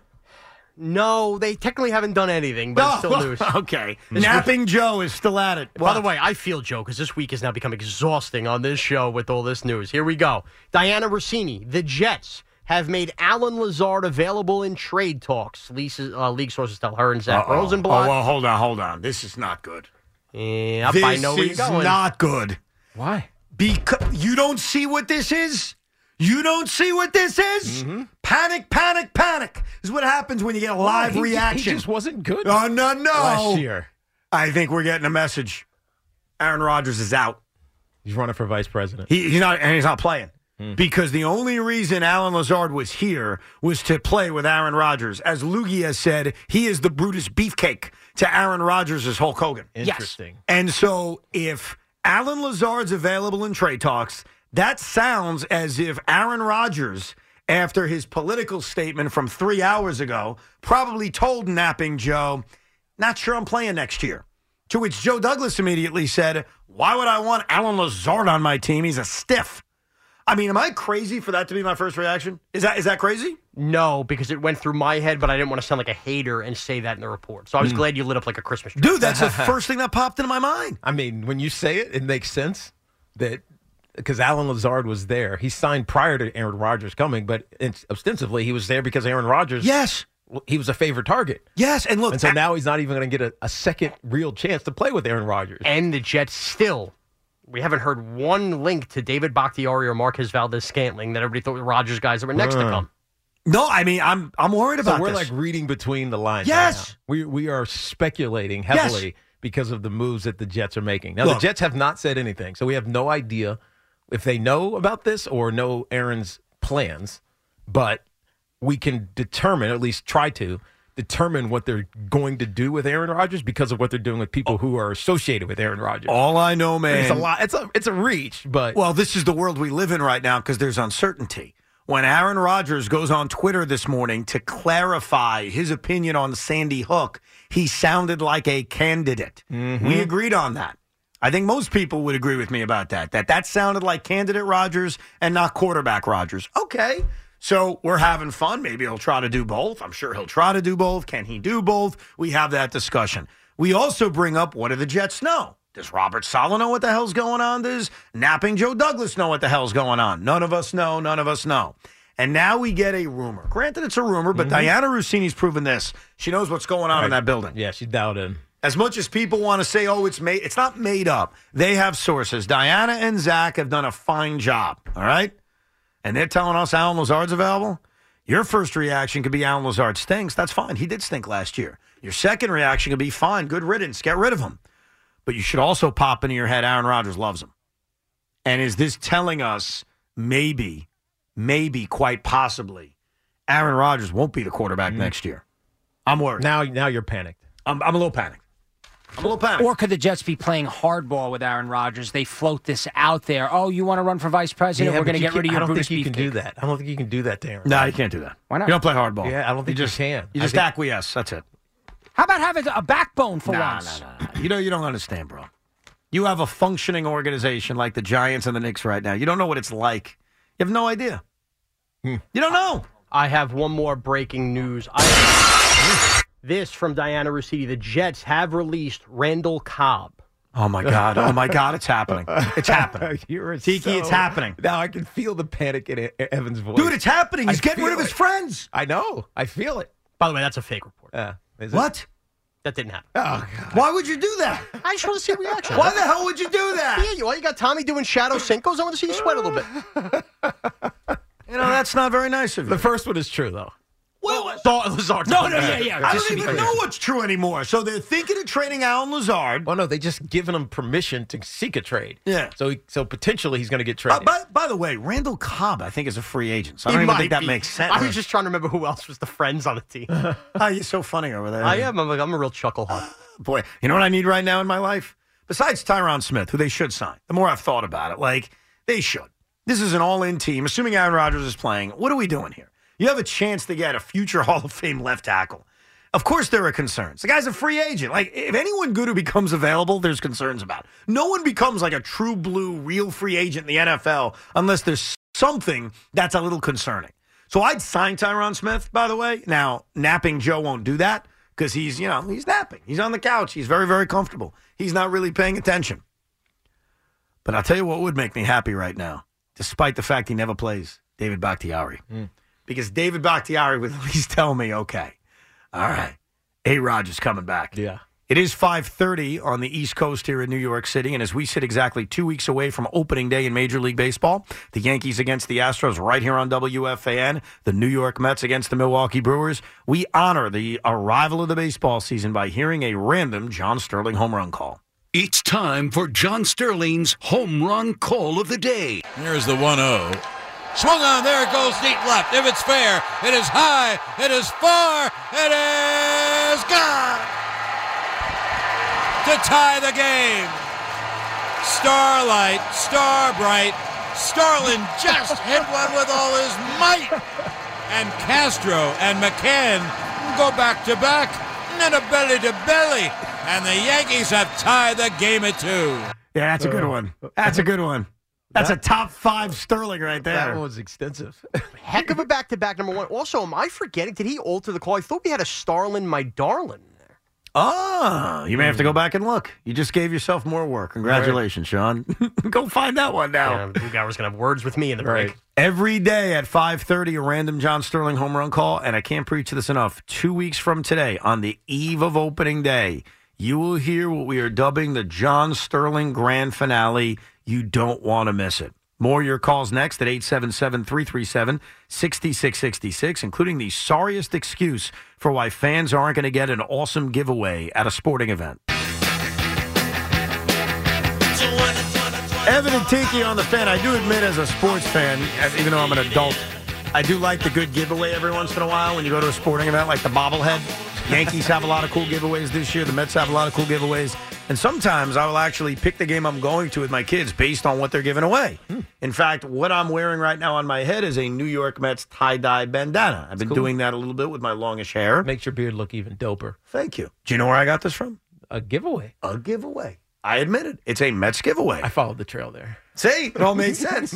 No, they technically haven't done anything, but it's still news. Okay. Napping Joe is still at it. By the way, I feel Joe because this week has now become exhausting on this show with all this news. Here we go. Diana Rossini, the Jets have made Alan Lazard available in trade talks. League sources tell her and Zach Rosenblatt. Oh, well, hold on. This is not good. Yep, This I know where you're is going. not good. Why? Because you don't see what this is? You don't see what this is? Mm-hmm. Panic, panic, panic is what happens when you get a live reaction. He just wasn't good Oh, no. last year. I think we're getting a message. Aaron Rodgers is out. He's running for vice president. He's not playing. Because the only reason Alan Lazard was here was to play with Aaron Rodgers. As Loogie has said, he is the Brutus Beefcake to Aaron Rodgers' Hulk Hogan. Interesting. And so if Alan Lazard's available in trade talks, that sounds as if Aaron Rodgers, after his political statement from 3 hours ago, probably told Napping Joe, not sure I'm playing next year. To which Joe Douglas immediately said, why would I want Alan Lazard on my team? He's a stiff. I mean, am I crazy for that to be my first reaction? Is that crazy? No, because it went through my head, but I didn't want to sound like a hater and say that in the report. So I was glad you lit up like a Christmas tree. Dude, that's the first thing that popped into my mind. I mean, when you say it, it makes sense that because Alan Lazard was there. He signed prior to Aaron Rodgers coming, but ostensibly he was there because Aaron Rodgers, Yes. he was a favorite target. Yes, and look. And so now he's not even going to get a second real chance to play with Aaron Rodgers. And the Jets still, we haven't heard one link to David Bakhtiari or Marquez Valdez-Scantling that everybody thought were Rodgers guys that were next to come. No, I mean, I'm worried about So we're this. like reading between the lines. Yes. right now. We are speculating heavily because of the moves that the Jets are making. Now, the Jets have not said anything, so we have no idea if they know about this or know Aaron's plans, but we can determine, at least try to, determine what they're going to do with Aaron Rodgers because of what they're doing with people who are associated with Aaron Rodgers. All I know, man. It's a lot. It's a reach, but Well, this is the world we live in right now because there's uncertainty. When Aaron Rodgers goes on Twitter this morning to clarify his opinion on Sandy Hook, he sounded like a candidate. We agreed on that. I think most people would agree with me about that. That sounded like candidate Rodgers and not quarterback Rodgers. Okay. So we're having fun. Maybe he'll try to do both. I'm sure he'll try to do both. Can he do both? We have that discussion. We also bring up, what do the Jets know? Does Robert Saleh know what the hell's going on? Does Napping Joe Douglas know what the hell's going on? None of us know. None of us know. And now we get a rumor. Granted, it's a rumor, but Diana Rossini's proven this. She knows what's going on in that building. yeah, she dialed in. As much as people want to say, oh, it's not made up. They have sources. Diana and Zach have done a fine job, all right? And they're telling us Alan Lazard's available. Your first reaction could be Alan Lazard stinks. That's fine. He did stink last year. Your second reaction could be fine. Good riddance. Get rid of him. But you should also pop into your head Aaron Rodgers loves him. And is this telling us maybe, quite possibly, Aaron Rodgers won't be the quarterback next year? I'm worried. Now you're panicked. I'm a little panicked. Or could the Jets be playing hardball with Aaron Rodgers? They float this out there. Oh, you want to run for vice president? Yeah, We're going but to get rid of I your don't Brutus think you can do Beefcake. that. I don't think you can do that to Aaron. No, you can't do that. Why not? You don't play hardball. Yeah, I don't think you can. You just acquiesce. That's it. How about having a backbone for once? No. You don't understand, bro. You have a functioning organization like the Giants and the Knicks right now. You don't know what it's like. You have no idea. You don't know. I have one more breaking news. This from Diana Rossini. The Jets have released Randall Cobb. Oh, my God. Oh, my God. It's happening. It's happening. Tiki, it's happening. Now I can feel the panic in Evan's voice. Dude, it's happening. He's I getting rid of feel his it. friends. I know. I feel it. By the way, that's a fake report. Is it? What? That didn't happen. Oh, God. Why would you do that? I just want to see a reaction. Why the hell would you do that? Yeah, you got Tommy doing shadow Cincos. I want to see you sweat a little bit. You know, that's not very nice of you. The first one is true, though. Well, Lazard's No, coming no, back. yeah. I Just don't to be even clear. know what's true anymore. So they're thinking of trading Alan Lazard. Oh no, they just given him permission to seek a trade. Yeah. So potentially he's going to get traded. By the way, Randall Cobb, I think, is a free agent. So I don't He even might think that be. makes sense. I was just trying to remember who else was the friends on the team. Oh, you're so funny over there. I am. I'm a real chucklehead. Boy, you know what I need right now in my life? Besides Tyron Smith, who they should sign. The more I've thought about it, like, they should. This is an all-in team. Assuming Aaron Rodgers is playing, what are we doing here? You have a chance to get a future Hall of Fame left tackle. Of course there are concerns. The guy's a free agent. Like, if anyone good who becomes available, there's concerns about. No one becomes like a true blue, real free agent in the NFL unless there's something that's a little concerning. So I'd sign Tyron Smith, by the way. Now, Napping Joe won't do that because he's napping. He's on the couch. He's very, very comfortable. He's not really paying attention. But I'll tell you what would make me happy right now, despite the fact he never plays, David Bakhtiari. Because David Bakhtiari would at least tell me, okay, all right, A-Rod is coming back. Yeah. It is 5:30 on the East Coast here in New York City, and as we sit exactly 2 weeks away from opening day in Major League Baseball, the Yankees against the Astros right here on WFAN, the New York Mets against the Milwaukee Brewers, we honor the arrival of the baseball season by hearing a random John Sterling home run call. It's time for John Sterling's home run call of the day. Here's the 1-0. Swung on, there it goes deep left. If it's fair, it is high, it is far, it is gone! To tie the game. Starlight, Starbright, Starlin just hit one with all his might. And Castro and McCann go back to back, and then a belly to belly. And the Yankees have tied the game at 2. Yeah, that's a good one. That's a good one. That's a top 5 Sterling right there. That one was extensive. Heck of a back-to-back number one. Also, am I forgetting? Did he alter the call? I thought we had a Starlin, my darling. Oh, you may have to go back and look. You just gave yourself more work. Congratulations, Sean. Go find that one now. Yeah, Boogower's going to have words with me in the break. Every day at 5:30, a random John Sterling home run call, and I can't preach this enough. 2 weeks from today, on the eve of opening day, you will hear what we are dubbing the John Sterling Grand Finale. You don't want to miss it. More of your calls next at 877-337-6666, including the sorriest excuse for why fans aren't going to get an awesome giveaway at a sporting event. Evan and Tiki on the Fan. I do admit, as a sports fan, even though I'm an adult, I do like the good giveaway every once in a while when you go to a sporting event like the bobblehead. Yankees have a lot of cool giveaways this year. The Mets have a lot of cool giveaways. And sometimes I will actually pick the game I'm going to with my kids based on what they're giving away. In fact, what I'm wearing right now on my head is a New York Mets tie-dye bandana. I've been doing that a little bit with my longish hair. Makes your beard look even doper. Thank you. Do you know where I got this from? A giveaway. A giveaway. I admit it. It's a Mets giveaway. I followed the trail there. See, it all made sense.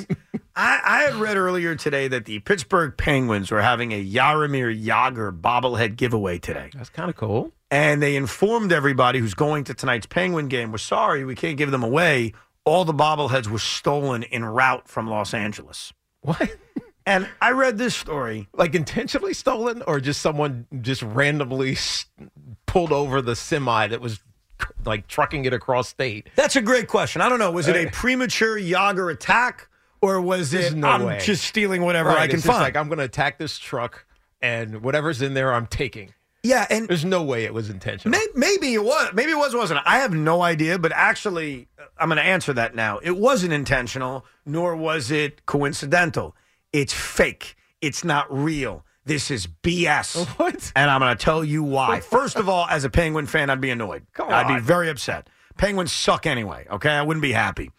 I had read earlier today that the Pittsburgh Penguins were having a Jaromir Jagr bobblehead giveaway today. That's kind of cool. And they informed everybody who's going to tonight's Penguin game, we're sorry, we can't give them away. All the bobbleheads were stolen en route from Los Angeles. What? And I read this story. Like intentionally stolen, or just someone just randomly pulled over the semi that was like trucking it across state? That's a great question. I don't know. Was it a premature Jagr attack, or was it I'm just stealing whatever I can it's find? Just like, I'm going to attack this truck, and whatever's in there, I'm taking. Yeah, and there's no way it was intentional. Maybe it was. Maybe it wasn't. I have no idea, but actually, I'm going to answer that now. It wasn't intentional, nor was it coincidental. It's fake. It's not real. This is BS. What? And I'm going to tell you why. First of all, as a Penguin fan, I'd be annoyed. I'd be very upset. Penguins suck anyway, okay? I wouldn't be happy.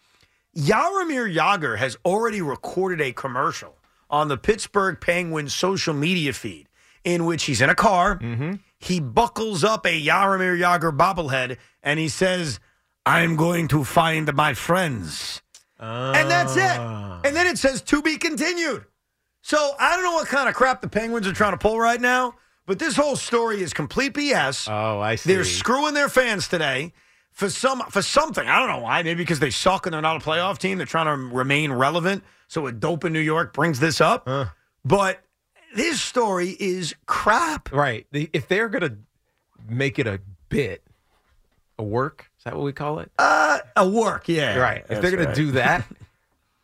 Jaromir Jagr has already recorded a commercial on the Pittsburgh Penguins social media feed in which he's in a car. Mm-hmm. He buckles up a Jaromir Jagr bobblehead, and he says, I'm going to find my friends. And that's it. And then it says, to be continued. So I don't know what kind of crap the Penguins are trying to pull right now, but this whole story is complete BS. Oh, I see. They're screwing their fans today for something. I don't know why. Maybe because they suck and they're not a playoff team. They're trying to remain relevant. So a dope in New York brings this up. But this story is crap. Right. If they're going to make it a bit, a work, is that what we call it? A work, yeah. Right. If they're going to do that,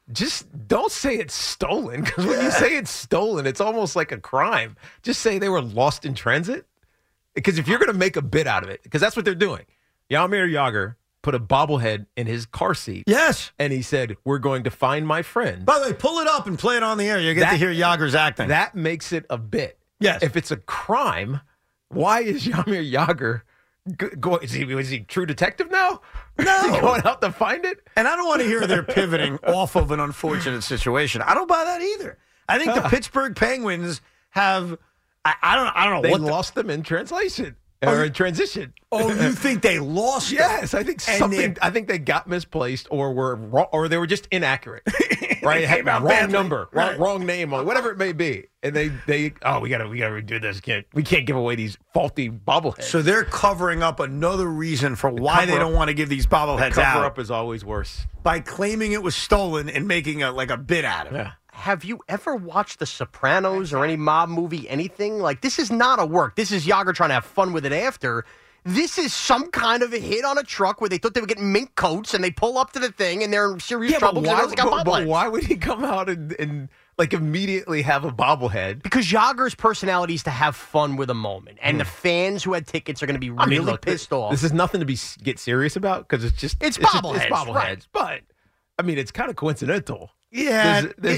just don't say it's stolen, because when you say it's stolen, it's almost like a crime. Just say they were lost in transit, because if you're going to make a bit out of it, because that's what they're doing. Jaromir Jagr put a bobblehead in his car seat. Yes. And he said, we're going to find my friend. By the way, pull it up and play it on the air. You get to hear Jagr's acting. That makes it a bit. Yes. If it's a crime, why is Jaromir Jagr going? Is he True Detective now? No. Is he going out to find it? And I don't want to hear they're pivoting off of an unfortunate situation. I don't buy that either. I think the Pittsburgh Penguins have. I don't know They what lost them in translation or in transition. Oh, you think they lost? Yes, I think something. I think they got misplaced or were wrong, or they were just inaccurate. Right, came out wrong badly. number, Right. wrong name, whatever it may be, and we gotta redo this. We can't give away these faulty bobbleheads. So they're covering up another reason for why they don't want to give these bobbleheads cover out. up is always worse by claiming it was stolen and making a bit out of it. Yeah. Have you ever watched The Sopranos or any mob movie, anything? Like, this is not a work. This is Jagr trying to have fun with it after. This is some kind of a hit on a truck where they thought they were getting mink coats, and they pull up to the thing, and they're in serious trouble because they got but bobbleheads. why would he come out and like immediately have a bobblehead? Because Jagr's personality is to have fun with a moment, and the fans who had tickets are going to be really pissed off. This is nothing to get serious about, because it's bobbleheads. It's bobbleheads, right. But I mean, it's kind of coincidental. Yeah, there's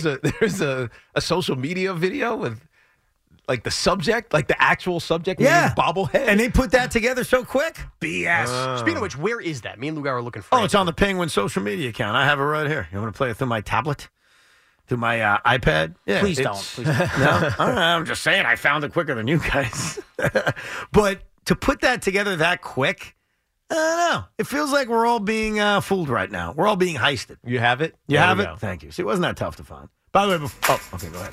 a social media video with like the subject, like the actual subject, bobblehead, and they put that together so quick. BS. Speaking of which, where is that? Me and Lugar are looking for. Oh, it's on the Penguin social media account. I have it right here. You want to play it through my tablet, through my iPad? Yeah, Please don't. Please don't. No, all right, I'm just saying I found it quicker than you guys. But to put that together that quick. I don't know. It feels like we're all being fooled right now. We're all being heisted. You have it? You have it? Thank you. See, it wasn't that tough to find. By the way, okay, go ahead.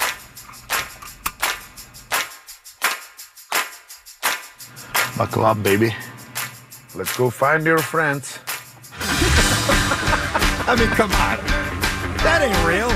Buckle up, baby. Let's go find your friends. I mean, come on. That ain't real.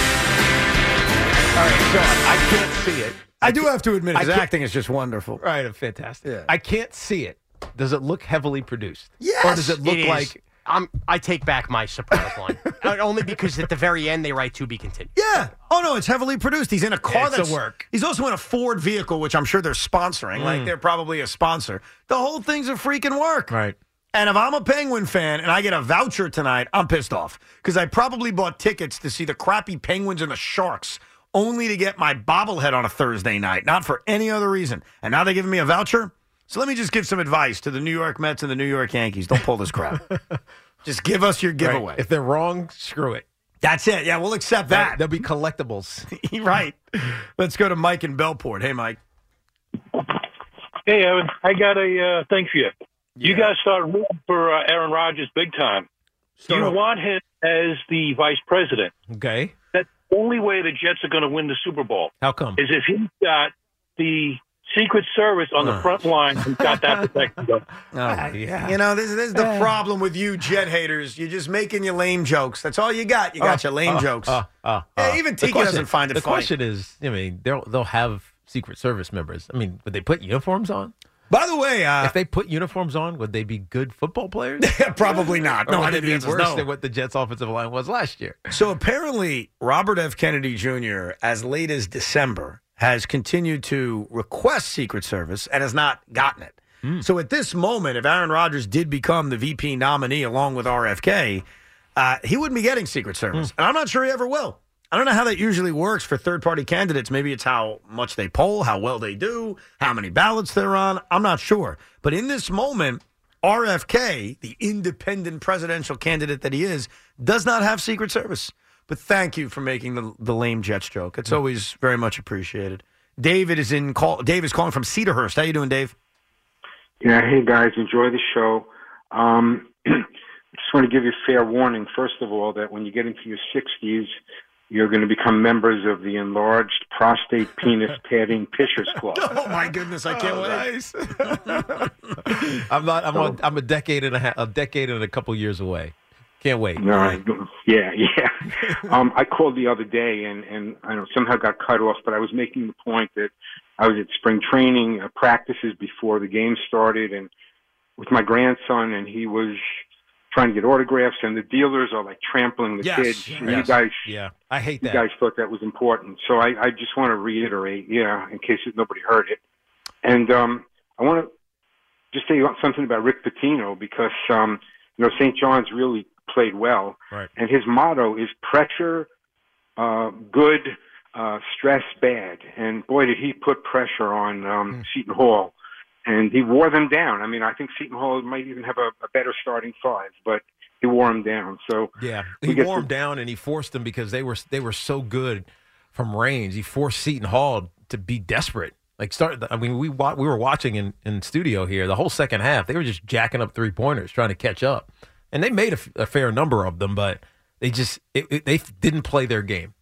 All right, Sean, I can't see it. I do have to admit, his acting is just wonderful. Right, fantastic. Yeah. I can't see it. Does it look heavily produced? Yes. Or does it look like... I take back my Sopranos line. Only because at the very end they write to be continued. Yeah. Oh, no, it's heavily produced. He's in a car it's that's a work. He's also in a Ford vehicle, which I'm sure they're sponsoring. Like, they're probably a sponsor. The whole thing's a freaking work. Right. And if I'm a Penguin fan and I get a voucher tonight, I'm pissed off. Because I probably bought tickets to see the crappy Penguins and the Sharks only to get my bobblehead on a Thursday night, not for any other reason. And now they're giving me a voucher? So let me just give some advice to the New York Mets and the New York Yankees. Don't pull this crap. Just give us your giveaway. Right. If they're wrong, screw it. That's it. Yeah, we'll accept that. There'll be collectibles. Right. Let's go to Mike in Bellport. Hey, Mike. Hey, Evan. I got a thing for you. Yeah. You guys started rooting for Aaron Rodgers big time. You want him as the vice president. Okay. That's the only way the Jets are going to win the Super Bowl. How come? Is if he's got the Secret Service on the front line and got that protection. Yeah. You know, this is the problem with you Jet haters. You're just making your lame jokes. That's all you got. You got your lame jokes. Even Tiki doesn't find it the funny. The question is, I mean, they'll have Secret Service members. I mean, would they put uniforms on? By the way, if they put uniforms on, would they be good football players? Probably not. Or No, would I they think be the worse answer is no. than what the Jets' offensive line was last year? So apparently, Robert F. Kennedy Jr., as late as December, has continued to request Secret Service and has not gotten it. So at this moment, if Aaron Rodgers did become the VP nominee along with RFK, he wouldn't be getting Secret Service. And I'm not sure he ever will. I don't know how that usually works for third-party candidates. Maybe it's how much they poll, how well they do, how many ballots they're on. I'm not sure. But in this moment, RFK, the independent presidential candidate that he is, does not have Secret Service. But thank you for making the lame Jets joke. It's always very much appreciated. David is Dave is calling from Cedarhurst. How you doing, Dave? Yeah, hey guys, enjoy the show. Just want to give you fair warning, first of all, that when you get into your 60s, you're going to become members of the Enlarged Prostate Penis Padding Pitchers Club. Oh my goodness, I can't wait. Nice. I'm a decade and a couple years away. Can't wait. No, right. Yeah. I called the other day and I know somehow got cut off, but I was making the point that I was at spring training practices before the game started and with my grandson, and he was trying to get autographs, and the dealers are like trampling the kids. And you guys, I hate that. You guys thought that was important, so I just want to reiterate, in case nobody heard it, and I want to just say something about Rick Pitino because St. John's really played well, right. And his motto is pressure, good, stress, bad, and boy did he put pressure on Seton Hall. And he wore them down. I mean, I think Seton Hall might even have a better starting five, but he wore them down. So he wore them down, and he forced them because they were so good from range. He forced Seton Hall to be desperate. We were watching in studio here the whole second half. They were just jacking up 3-pointers, trying to catch up, and they made a fair number of them, but they just they didn't play their game.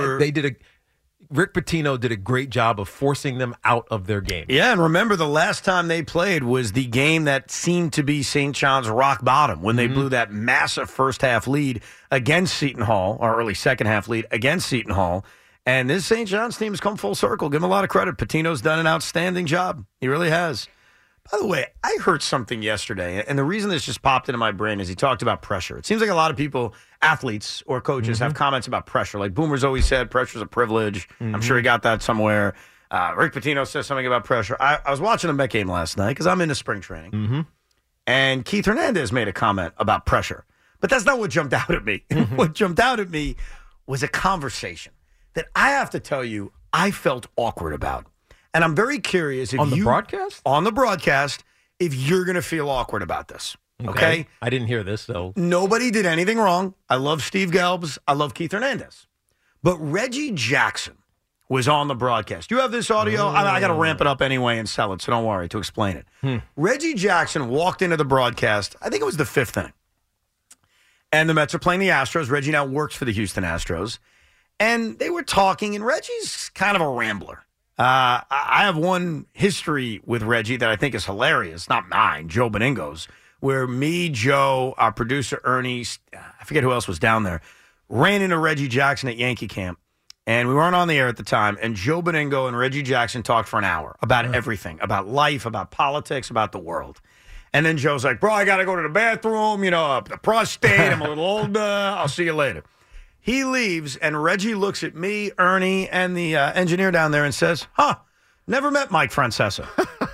Rick Pitino did a great job of forcing them out of their game. Yeah, and remember the last time they played was the game that seemed to be St. John's rock bottom when they blew that massive first-half lead against Seton Hall, or early second-half lead against Seton Hall. And this St. John's team has come full circle. Give him a lot of credit. Pitino's done an outstanding job. He really has. By the way, I heard something yesterday, and the reason this just popped into my brain is he talked about pressure. It seems like a lot of people, athletes or coaches, have comments about pressure. Like Boomer's always said, pressure's a privilege. I'm sure he got that somewhere. Rick Pitino says something about pressure. I was watching a Met game last night because I'm into spring training, and Keith Hernandez made a comment about pressure. But that's not what jumped out at me. What jumped out at me was a conversation that I have to tell you I felt awkward about. And I'm very curious if on the broadcast, if you're going to feel awkward about this. Okay? I didn't hear this, though. Nobody did anything wrong. I love Steve Gelbs. I love Keith Hernandez. But Reggie Jackson was on the broadcast. You have this audio? I got to ramp it up anyway and sell it, so don't worry to explain it. Reggie Jackson walked into the broadcast, I think it was the 5th inning. And the Mets are playing the Astros. Reggie now works for the Houston Astros. And they were talking, and Reggie's kind of a rambler. I have one history with Reggie that I think is hilarious. Not mine, Joe Beningo's, where me, Joe, our producer, Ernie, I forget who else was down there, ran into Reggie Jackson at Yankee camp. And we weren't on the air at the time. And Joe Beningo and Reggie Jackson talked for an hour about everything, about life, about politics, about the world. And then Joe's like, bro, I got to go to the bathroom, the prostate, I'm a little older, I'll see you later. He leaves, and Reggie looks at me, Ernie, and the engineer down there and says, never met Mike Francesa.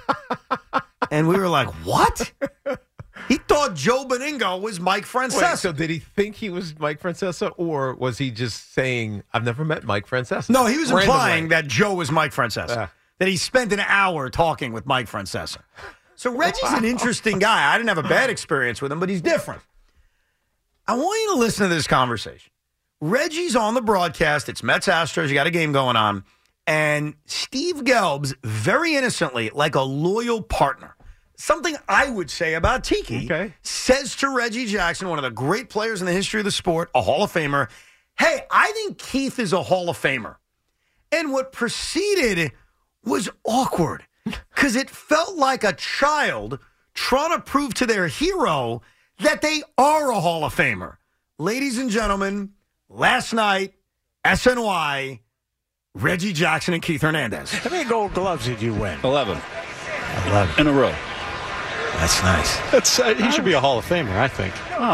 And we were like, what? He thought Joe Beningo was Mike Francesa. Wait, so did he think he was Mike Francesa, or was he just saying, I've never met Mike Francesa? No, he was implying that Joe was Mike Francesa, that he spent an hour talking with Mike Francesa. So Reggie's an interesting guy. I didn't have a bad experience with him, but he's different. I want you to listen to this conversation. Reggie's on the broadcast. It's Mets Astros. You got a game going on. And Steve Gelbs, very innocently, like a loyal partner, something I would say about Tiki, says to Reggie Jackson, one of the great players in the history of the sport, a Hall of Famer, hey, I think Keith is a Hall of Famer. And what preceded was awkward because it felt like a child trying to prove to their hero that they are a Hall of Famer. Ladies and gentlemen, last night, SNY, Reggie Jackson and Keith Hernandez. How many Gold Gloves did you win? 11 in a row. That's nice. He should be a Hall of Famer, I think.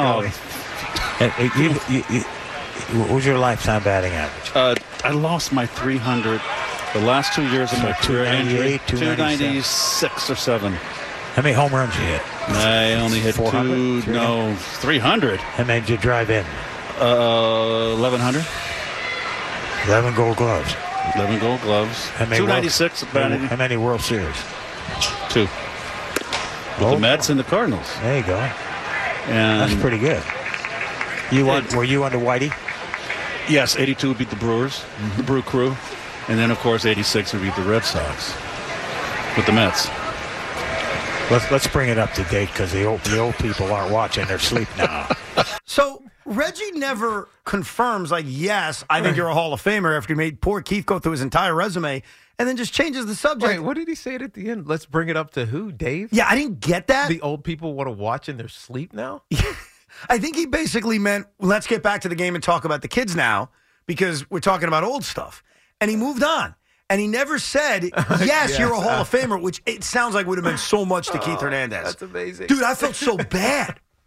What was your lifetime batting average? I lost my 300 the last 2 years of my career. 296 or 7. How many home runs you hit? I only hit 300. How many did you drive in? 1,100. 11 Gold Gloves. 11 Gold Gloves. 296. How many World Series? 2. With the Mets and the Cardinals. There you go. And that's pretty good. Were you under Whitey? Yes, 82 beat the Brewers, the Brew Crew. And then, of course, 86 would beat the Red Sox with the Mets. Let's bring it up to date because the old people aren't watching. They're asleep now. So Reggie never confirms, like, yes, I think you're a Hall of Famer after he made poor Keith go through his entire resume and then just changes the subject. Wait, what did he say at the end? Let's bring it up to who, Dave? Yeah, I didn't get that. The old people want to watch in their sleep now? I think he basically meant, let's get back to the game and talk about the kids now because we're talking about old stuff. And he moved on. And he never said, yes, you're a Hall of Famer, which it sounds like would have meant so much to Keith Hernandez. That's amazing. Dude, I felt so bad.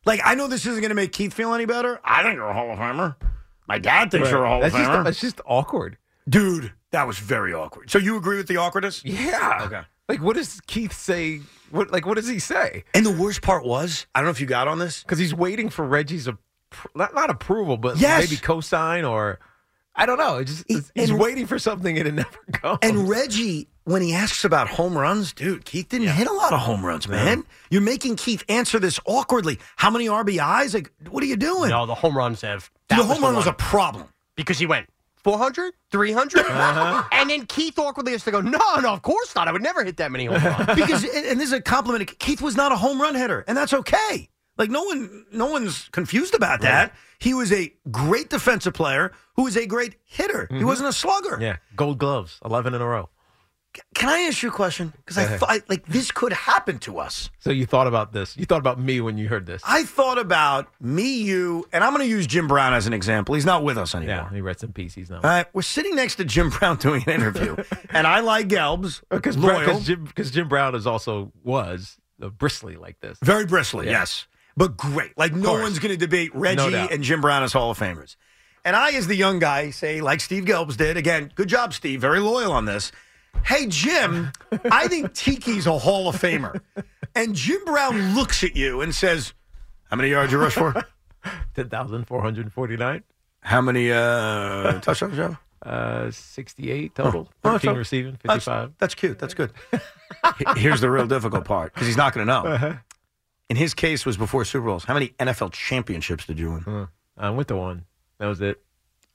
Like, I know this isn't going to make Keith feel any better. I think you're a Hall of Famer. My dad thinks you're a Hall of Famer. That's just awkward. Dude, that was very awkward. So you agree with the awkwardness? Yeah. Okay. Like, what does Keith say? What does he say? And the worst part was, I don't know if you got on this. Because he's waiting for Reggie's, not approval, but yes. maybe cosign or, I don't know. He's waiting for something and it never comes. And Reggie, when he asks about home runs, dude, Keith didn't hit a lot of home runs, man. You're making Keith answer this awkwardly. How many RBIs? Like, what are you doing? No, the home runs have. The home run was a problem. Because he went 400, 300, and then Keith awkwardly has to go, no, of course not. I would never hit that many home runs. Because, and this is a compliment, Keith was not a home run hitter, and that's okay. Like, no one's confused about that. He was a great defensive player who was a great hitter. He wasn't a slugger. Yeah, Gold Gloves, 11 in a row. Can I ask you a question? Because I thought, like, this could happen to us. So you thought about this. You thought about me when you heard this. I thought about me, you, and I'm going to use Jim Brown as an example. He's not with us anymore. Yeah, he read some piece. He's not. All right, we're sitting next to Jim Brown doing an interview, and I like Gelbs. Because Jim Brown was bristly like this. Very bristly, yes. But great. Like, no one's going to debate Reggie and Jim Brown as Hall of Famers. And I, as the young guy, say, like Steve Gelbs did, again, good job, Steve, very loyal on this. Hey, Jim, I think Tiki's a Hall of Famer. And Jim Brown looks at you and says, how many yards you rush for? 10,449. How many touchdowns, Joe? 68 total. 13 receiving, 55. That's cute. That's good. Here's the real difficult part, because he's not going to know. In his case, was before Super Bowls. How many NFL championships did you win? I went to one. That was it.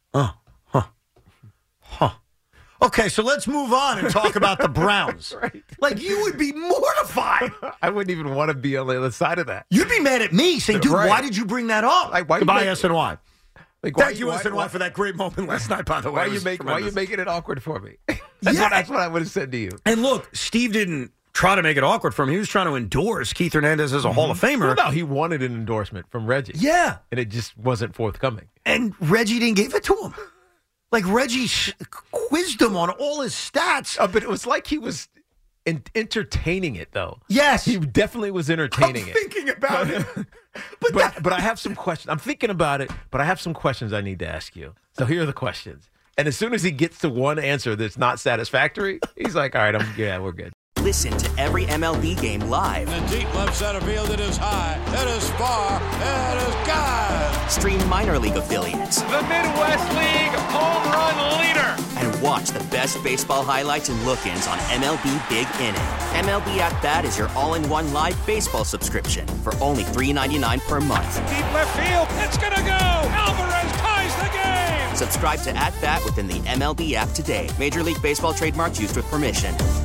Okay, so let's move on and talk about the Browns. Right. Like, you would be mortified. I wouldn't even want to be on the other side of that. You'd be mad at me, saying, dude, why did you bring that up? Like, goodbye, SNY. Like, Thank you, SNY, for that great moment last night, by the way. Why are you making it awkward for me? That's what I would have said to you. And look, Steve didn't try to make it awkward for him. He was trying to endorse Keith Hernandez as a Hall of Famer. Well, no, he wanted an endorsement from Reggie. Yeah. And it just wasn't forthcoming. And Reggie didn't give it to him. Like, Reggie quizzed him on all his stats. But it was like he was entertaining it, though. Yes. He definitely was entertaining it. Thinking about it. But I have some questions. I'm thinking about it, but I have some questions I need to ask you. So here are the questions. And as soon as he gets to one answer that's not satisfactory, he's like, all right, we're good. Listen to every MLB game live. In the deep left center field, it is high, it is far, it is gone. Stream minor league affiliates. The Midwest League home run leader. And watch the best baseball highlights and look-ins on MLB Big Inning. MLB At Bat is your all-in-one live baseball subscription for only $3.99 per month. Deep left field, it's gonna go. Alvarez ties the game. Subscribe to At Bat within the MLB app today. Major League Baseball trademarks used with permission.